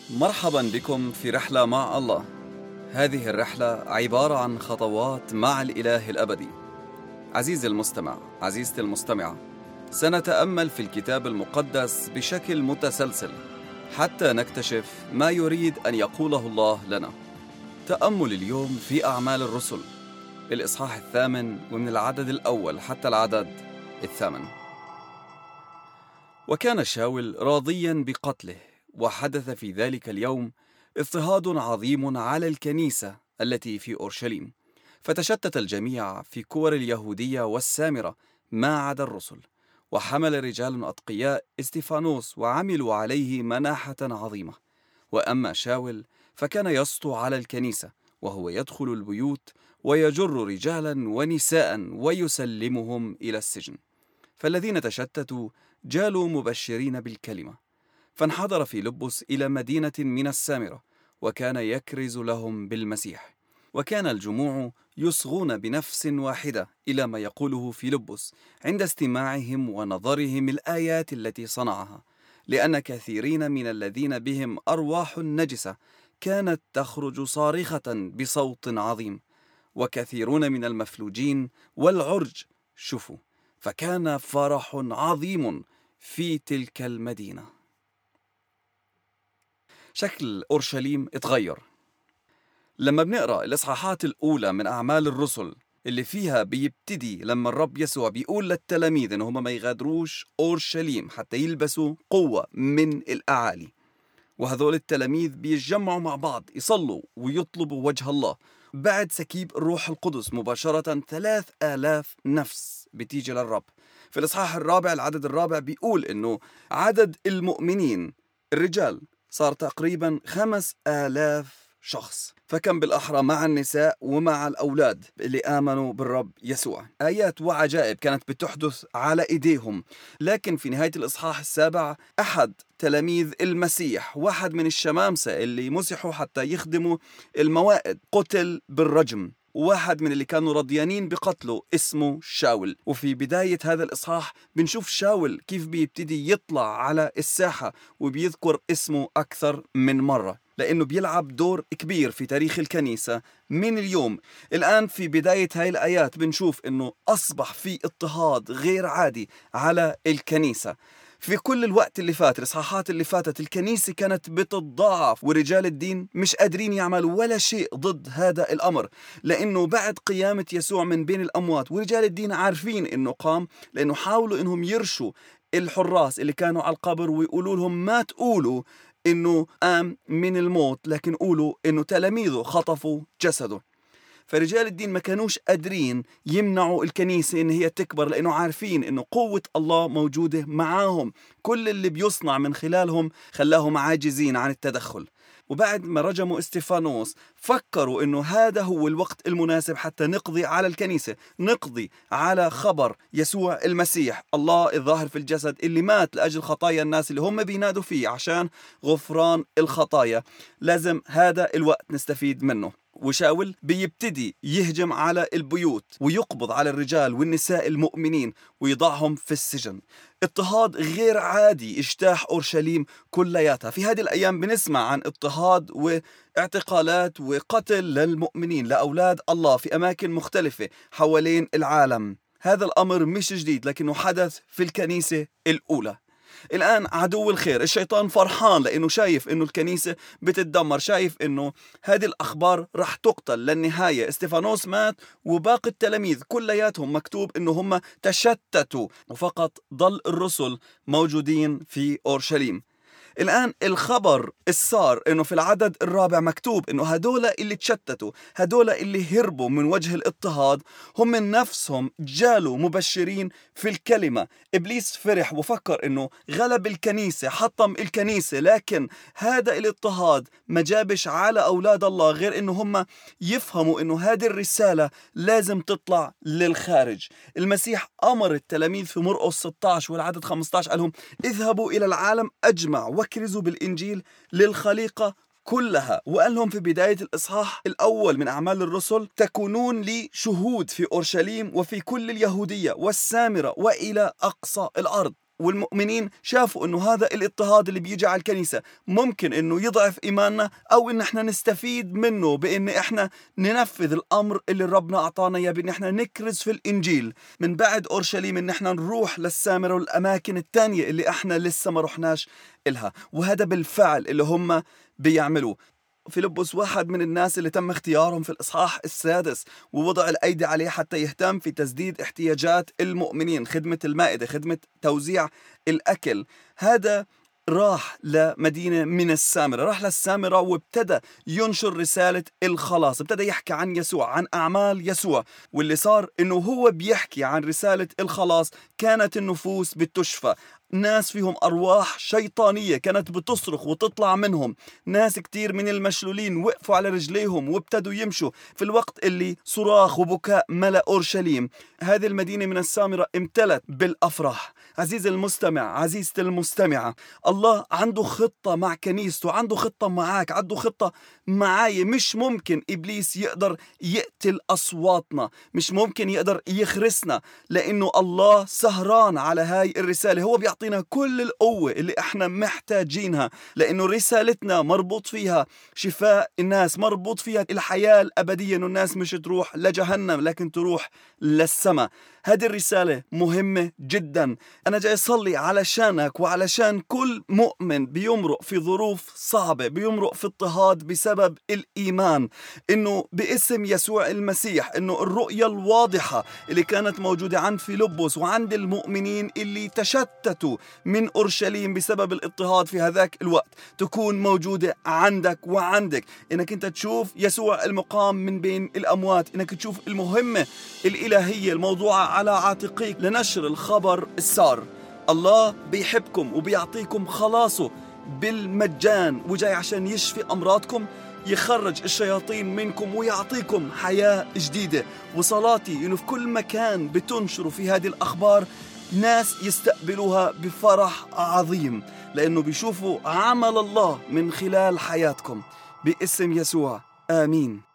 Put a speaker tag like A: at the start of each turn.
A: مرحبا بكم في رحلة مع الله. هذه الرحلة عبارة عن خطوات مع الإله الأبدي. عزيزي المستمع، عزيزتي المستمعة، سنتأمل في الكتاب المقدس بشكل متسلسل حتى نكتشف ما يريد أن يقوله الله لنا. تأمل اليوم في أعمال الرسل، الإصحاح 8 ومن العدد الأول حتى العدد 8. وكان شاول راضيا بقتله، وحدث في ذلك اليوم اضطهاد عظيم على الكنيسة التي في أورشليم، فتشتت الجميع في كور اليهودية والسامرة ما عدا الرسل. وحمل رجال أتقياء استفانوس وعملوا عليه مناحة عظيمة. وأما شاول فكان يسطو على الكنيسة، وهو يدخل البيوت ويجر رجالا ونساء ويسلمهم إلى السجن. فالذين تشتتوا جالوا مبشرين بالكلمة، فانحدر فيلبس إلى مدينة من السامرة، وكان يكرز لهم بالمسيح. وكان الجموع يصغون بنفس واحدة إلى ما يقوله فيلبس عند استماعهم ونظرهم الآيات التي صنعها، لأن كثيرين من الذين بهم أرواح نجسة كانت تخرج صارخة بصوت عظيم، وكثيرون من المفلوجين والعرج شفوا. فكان فرح عظيم في تلك المدينة. شكل أورشليم اتغير لما بنقرأ الإصحاحات الأولى من أعمال الرسل، اللي فيها بيبتدي لما الرب يسوع بيقول للتلاميذ إن هم ما يغادروش أورشليم حتى يلبسوا قوة من الأعالي. وهذول التلاميذ بيتجمعوا مع بعض يصلوا ويطلبوا وجه الله. بعد سكيب الروح القدس مباشرة 3000 نفس بتيجي للرب. في الإصحاح الرابع العدد الرابع بيقول إنه عدد المؤمنين الرجال صار تقريبا 5000 شخص، فكم بالأحرى مع النساء ومع الأولاد اللي آمنوا بالرب يسوع. آيات وعجائب كانت بتحدث على إيديهم. لكن في نهاية الإصحاح السابع أحد تلاميذ المسيح، واحد من الشمامسة اللي مسحوا حتى يخدموا الموائد، قتل بالرجم. واحد من اللي كانوا رضيانين بقتله اسمه شاول. وفي بداية هذا الإصحاح بنشوف شاول كيف بيبتدي يطلع على الساحة، وبيذكر اسمه أكثر من مرة لأنه بيلعب دور كبير في تاريخ الكنيسة من اليوم. الآن في بداية هاي الآيات بنشوف أنه أصبح في اضطهاد غير عادي على الكنيسة. في كل الوقت اللي فات، الإصحاحات اللي فاتت، الكنيسة كانت بتتضاعف، ورجال الدين مش قادرين يعملوا ولا شيء ضد هذا الأمر، لأنه بعد قيامة يسوع من بين الأموات ورجال الدين عارفين أنه قام، لأنه حاولوا أنهم يرشوا الحراس اللي كانوا على القبر ويقولوا لهم ما تقولوا إنه قام من الموت، لكن قولوا إنه تلاميذه خطفوا جسده. فرجال الدين ما كانوش قادرين يمنعوا الكنيسة إن هي تكبر، لأنه عارفين إنه قوة الله موجودة معاهم. كل اللي بيصنع من خلالهم خلاهم عاجزين عن التدخل. وبعد ما رجموا استفانوس فكروا إنه هذا هو الوقت المناسب حتى نقضي على الكنيسة، نقضي على خبر يسوع المسيح، الله الظاهر في الجسد، اللي مات لأجل خطايا الناس اللي هم بينادوا فيه عشان غفران الخطايا. لازم هذا الوقت نستفيد منه. وشاول بيبتدي يهجم على البيوت ويقبض على الرجال والنساء المؤمنين ويضعهم في السجن. اضطهاد غير عادي اجتاح أورشليم كلياتها. في هذه الأيام بنسمع عن اضطهاد واعتقالات وقتل للمؤمنين، لأولاد الله، في أماكن مختلفة حوالين العالم. هذا الأمر مش جديد، لكنه حدث في الكنيسة الأولى. الآن عدو الخير الشيطان فرحان لأنه شايف أنه الكنيسة بتتدمر، شايف أنه هذه الأخبار رح تقتل للنهاية. استفانوس مات وباقي التلاميذ كلياتهم مكتوب أنه هم تشتتوا، وفقط ضل الرسل موجودين في أورشليم. الآن الخبر الصار إنه في العدد الرابع مكتوب إنه هدول اللي تشتتوا، هدول اللي هربوا من وجه الاضطهاد، هم من نفسهم جالوا مبشرين في الكلمة. إبليس فرح وفكر إنه غلب الكنيسة، حطم الكنيسة، لكن هذا الاضطهاد ما جابش على أولاد الله غير إنه هم يفهموا إنه هذه الرسالة لازم تطلع للخارج. المسيح أمر التلاميذ في مرقس 16 والعدد 15 قالهم اذهبوا إلى العالم أجمع وكرزوا بالإنجيل للخليقة كلها. وقال لهم في بداية الإصحاح الأول من أعمال الرسل تكونون لي شهود في أورشليم وفي كل اليهودية والسامرة وإلى أقصى الأرض. والمؤمنين شافوا إنه هذا الاضطهاد اللي بيجي على الكنيسة ممكن إنه يضعف إيماننا، أو إن إحنا نستفيد منه بإن إحنا ننفذ الأمر اللي ربنا أعطانا إياه، بإن إحنا نكرز في الإنجيل من بعد أورشليم، إن إحنا نروح للسامرة والأماكن التانية اللي إحنا لسه ما رحناش إلها. وهذا بالفعل اللي هم بيعملوه. فيلبس واحد من الناس اللي تم اختيارهم في الإصحاح 6 ووضع الأيدي عليه حتى يهتم في تسديد احتياجات المؤمنين، خدمة المائدة، خدمة توزيع الأكل. هذا راح لمدينة من السامرة، راح للسامرة وابتدى ينشر رسالة الخلاص، ابتدى يحكي عن يسوع، عن أعمال يسوع. واللي صار إنه هو بيحكي عن رسالة الخلاص كانت النفوس بتشفى، ناس فيهم أرواح شيطانية كانت بتصرخ وتطلع منهم، ناس كتير من المشلولين وقفوا على رجليهم وابتدوا يمشوا في الوقت اللي صراخ وبكاء ملأ أورشليم. هذه المدينة من السامرة امتلت بالأفراح. عزيز المستمع، عزيزتي المستمعة، الله عنده خطة مع كنيسته، عنده خطة معاك، عنده خطة معاي. مش ممكن إبليس يقدر يقتل أصواتنا، مش ممكن يقدر يخرسنا، لأنه الله سهران على هاي الرسالة. هو بيعطينا كل القوة اللي احنا محتاجينها، لأنه رسالتنا مربوط فيها شفاء الناس، مربوط فيها الحياة الأبدية، إنه الناس مش تروح لجهنم لكن تروح للسماء. هذه الرسالة مهمة جدا. أنا جاي أصلي علشانك وعلشان كل مؤمن بيمرق في ظروف صعبة، بيمرق في اضطهاد بسبب الإيمان، إنه باسم يسوع المسيح، إنه الرؤية الواضحة اللي كانت موجودة عند فيلبس وعند المؤمنين اللي تشتتوا من أورشليم بسبب الاضطهاد في هذاك الوقت تكون موجودة عندك وعندك، إنك أنت تشوف يسوع المقام من بين الأموات، إنك تشوف المهمة الإلهية الموضوعة على عاتقيك لنشر الخبر السار. الله بيحبكم وبيعطيكم خلاصه بالمجان، وجاي عشان يشفي أمراضكم، يخرج الشياطين منكم ويعطيكم حياة جديدة. وصلاتي إنه في كل مكان بتنشروا في هذه الأخبار ناس يستقبلوها بفرح عظيم، لأنه بيشوفوا عمل الله من خلال حياتكم. باسم يسوع، آمين.